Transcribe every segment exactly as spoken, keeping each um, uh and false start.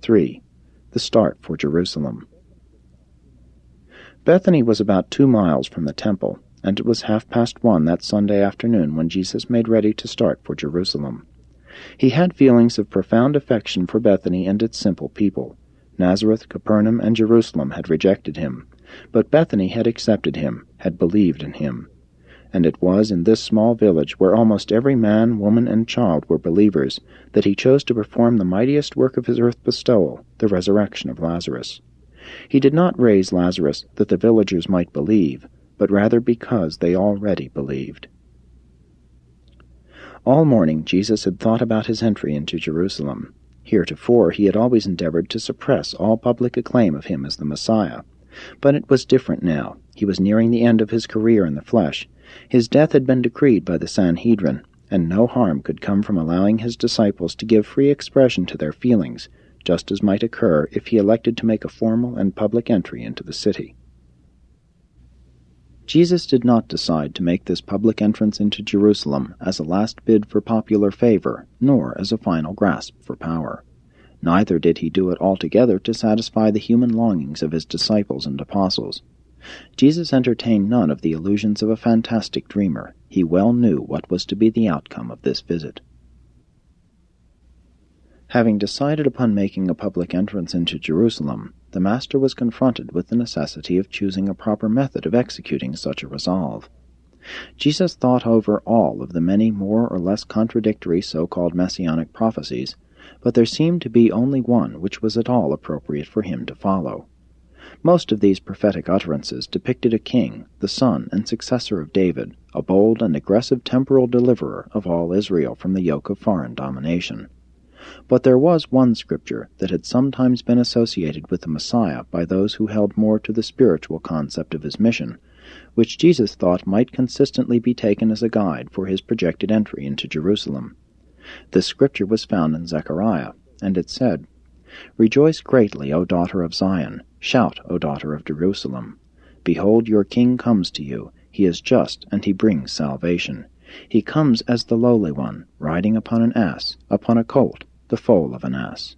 three. The Start for Jerusalem. Bethany was about two miles from the temple, and it was half past one that Sunday afternoon when Jesus made ready to start for Jerusalem. He had feelings of profound affection for Bethany and its simple people. Nazareth, Capernaum, and Jerusalem had rejected him, but Bethany had accepted him, had believed in him. And it was in this small village, where almost every man, woman, and child were believers, that he chose to perform the mightiest work of his earth bestowal, the resurrection of Lazarus. He did not raise Lazarus that the villagers might believe, but rather because they already believed. All morning Jesus had thought about his entry into Jerusalem. Heretofore he had always endeavored to suppress all public acclaim of him as the Messiah. But it was different now. He was nearing the end of his career in the flesh. His death had been decreed by the Sanhedrin, and no harm could come from allowing his disciples to give free expression to their feelings, just as might occur if he elected to make a formal and public entry into the city. Jesus did not decide to make this public entrance into Jerusalem as a last bid for popular favor, nor as a final grasp for power. Neither did he do it altogether to satisfy the human longings of his disciples and apostles. Jesus entertained none of the illusions of a fantastic dreamer. He well knew what was to be the outcome of this visit. Having decided upon making a public entrance into Jerusalem, the Master was confronted with the necessity of choosing a proper method of executing such a resolve. Jesus thought over all of the many more or less contradictory so-called messianic prophecies, but there seemed to be only one which was at all appropriate for him to follow. Most of these prophetic utterances depicted a king, the son and successor of David, a bold and aggressive temporal deliverer of all Israel from the yoke of foreign domination. But there was one scripture that had sometimes been associated with the Messiah by those who held more to the spiritual concept of his mission, which Jesus thought might consistently be taken as a guide for his projected entry into Jerusalem. This scripture was found in Zechariah, and it said, "Rejoice greatly, O daughter of Zion. Shout, O daughter of Jerusalem. Behold, your king comes to you. He is just, and he brings salvation. He comes as the lowly one, riding upon an ass, upon a colt, the foal of an ass."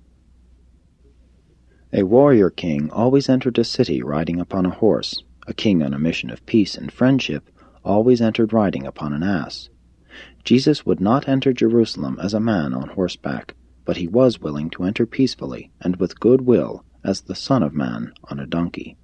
A warrior king always entered a city riding upon a horse. A king on a mission of peace and friendship always entered riding upon an ass. Jesus would not enter Jerusalem as a man on horseback, but he was willing to enter peacefully and with good will as the Son of Man on a donkey.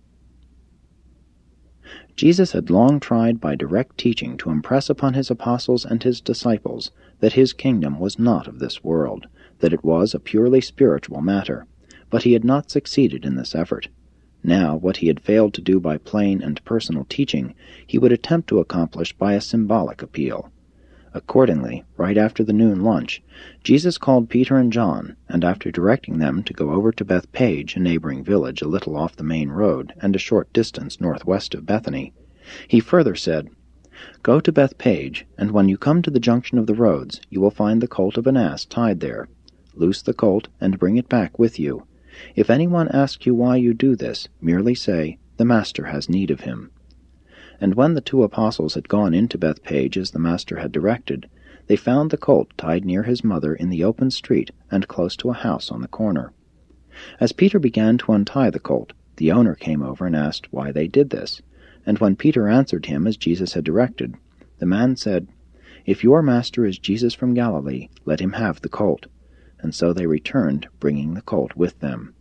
Jesus had long tried by direct teaching to impress upon his apostles and his disciples that his kingdom was not of this world, that it was a purely spiritual matter, but he had not succeeded in this effort. Now, what he had failed to do by plain and personal teaching, he would attempt to accomplish by a symbolic appeal. Accordingly, right after the noon lunch, Jesus called Peter and John, and after directing them to go over to Bethpage, a neighboring village a little off the main road and a short distance northwest of Bethany, he further said, "Go to Bethpage, and when you come to the junction of the roads, you will find the colt of an ass tied there. Loose the colt and bring it back with you. If anyone asks you why you do this, merely say, 'The Master has need of him.'" And when the two apostles had gone into Bethpage as the Master had directed, they found the colt tied near his mother in the open street and close to a house on the corner. As Peter began to untie the colt, the owner came over and asked why they did this, and when Peter answered him as Jesus had directed, the man said, "If your master is Jesus from Galilee, let him have the colt." And so they returned, bringing the colt with them.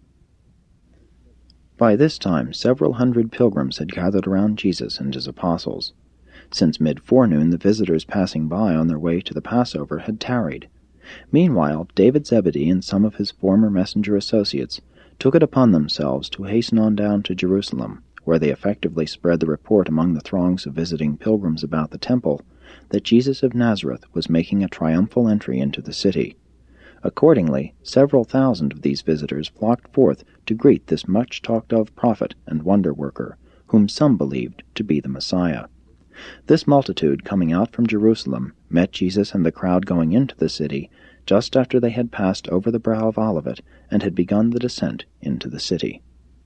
By this time several hundred pilgrims had gathered around Jesus and his apostles. Since mid-forenoon the visitors passing by on their way to the Passover had tarried. Meanwhile, David Zebedee and some of his former messenger associates took it upon themselves to hasten on down to Jerusalem, where they effectively spread the report among the throngs of visiting pilgrims about the temple that Jesus of Nazareth was making a triumphal entry into the city. Accordingly, several thousand of these visitors flocked forth to greet this much-talked-of prophet and wonder-worker, whom some believed to be the Messiah. This multitude, coming out from Jerusalem, met Jesus and the crowd going into the city just after they had passed over the brow of Olivet and had begun the descent into the city.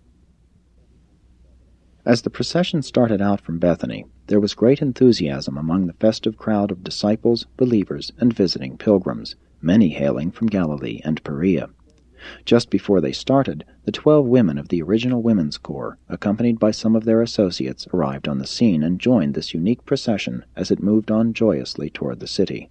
As the procession started out from Bethany, there was great enthusiasm among the festive crowd of disciples, believers, and visiting pilgrims, many hailing from Galilee and Perea. Just before they started, the twelve women of the original Women's Corps, accompanied by some of their associates, arrived on the scene and joined this unique procession as it moved on joyously toward the city.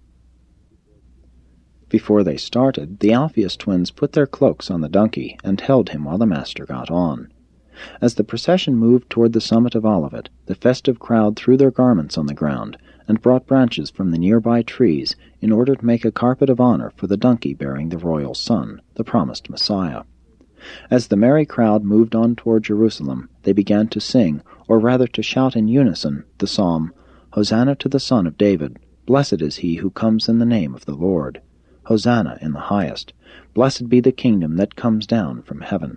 Before they started, the Alphaeus twins put their cloaks on the donkey and held him while the Master got on. As the procession moved toward the summit of Olivet, the festive crowd threw their garments on the ground and brought branches from the nearby trees in order to make a carpet of honor for the donkey bearing the royal son, the promised Messiah. As the merry crowd moved on toward Jerusalem, they began to sing, or rather to shout in unison, the psalm, "Hosanna to the Son of David! Blessed is he who comes in the name of the Lord! Hosanna in the highest! Blessed be the kingdom that comes down from heaven!"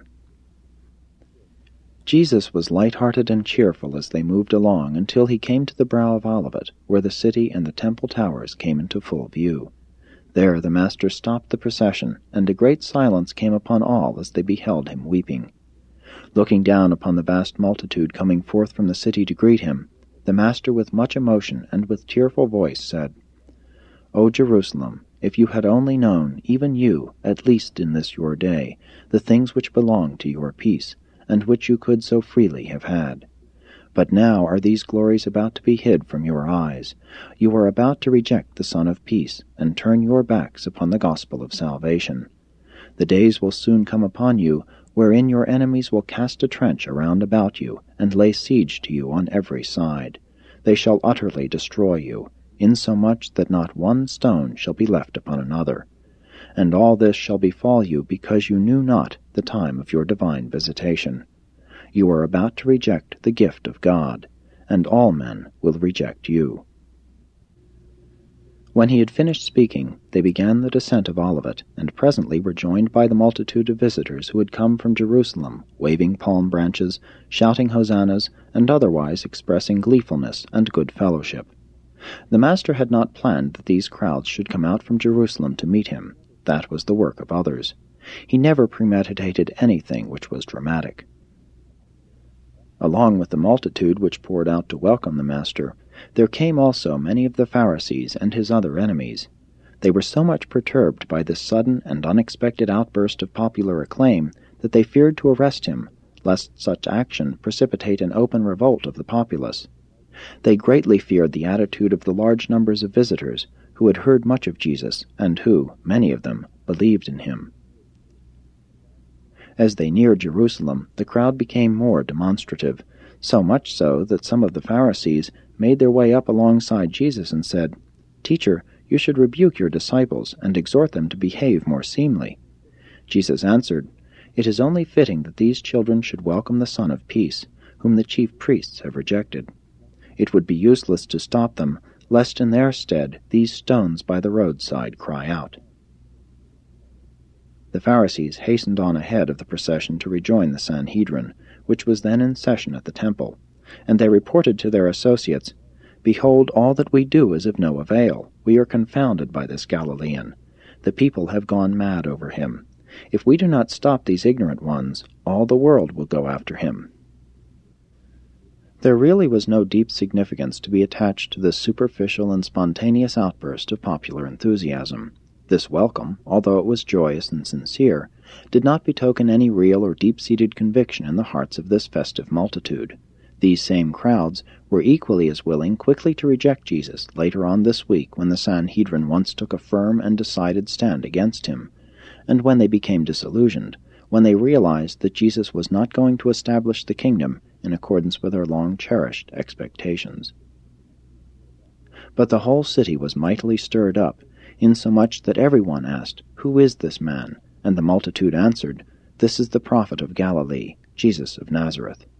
Jesus was light-hearted and cheerful as they moved along until he came to the brow of Olivet, where the city and the temple towers came into full view. There the Master stopped the procession, and a great silence came upon all as they beheld him weeping. Looking down upon the vast multitude coming forth from the city to greet him, the Master with much emotion and with tearful voice said, "O Jerusalem, if you had only known, even you, at least in this your day, the things which belong to your peace, and which you could so freely have had. But now are these glories about to be hid from your eyes. You are about to reject the Son of Peace, and turn your backs upon the gospel of salvation. The days will soon come upon you, wherein your enemies will cast a trench around about you, and lay siege to you on every side. They shall utterly destroy you, insomuch that not one stone shall be left upon another. And all this shall befall you because you knew not the time of your divine visitation. You are about to reject the gift of God, and all men will reject you." When he had finished speaking, they began the descent of Olivet, and presently were joined by the multitude of visitors who had come from Jerusalem, waving palm branches, shouting hosannas, and otherwise expressing gleefulness and good fellowship. The Master had not planned that these crowds should come out from Jerusalem to meet him. That was the work of others. He never premeditated anything which was dramatic. Along with the multitude which poured out to welcome the Master, there came also many of the Pharisees and his other enemies. They were so much perturbed by this sudden and unexpected outburst of popular acclaim that they feared to arrest him, lest such action precipitate an open revolt of the populace. They greatly feared the attitude of the large numbers of visitors who had heard much of Jesus, and who, many of them, believed in him. As they neared Jerusalem, the crowd became more demonstrative, so much so that some of the Pharisees made their way up alongside Jesus and said, "Teacher, you should rebuke your disciples and exhort them to behave more seemly." Jesus answered, "It is only fitting that these children should welcome the Son of Peace, whom the chief priests have rejected. It would be useless to stop them, lest in their stead these stones by the roadside cry out." The Pharisees hastened on ahead of the procession to rejoin the Sanhedrin, which was then in session at the temple, and they reported to their associates, "Behold, all that we do is of no avail. We are confounded by this Galilean. The people have gone mad over him. If we do not stop these ignorant ones, all the world will go after him." There really was no deep significance to be attached to this superficial and spontaneous outburst of popular enthusiasm. This welcome, although it was joyous and sincere, did not betoken any real or deep-seated conviction in the hearts of this festive multitude. These same crowds were equally as willing quickly to reject Jesus later on this week when the Sanhedrin once took a firm and decided stand against him, and when they became disillusioned, when they realized that Jesus was not going to establish the kingdom in accordance with their long-cherished expectations. But the whole city was mightily stirred up, insomuch that everyone asked, "Who is this man?" And the multitude answered, "This is the prophet of Galilee, Jesus of Nazareth."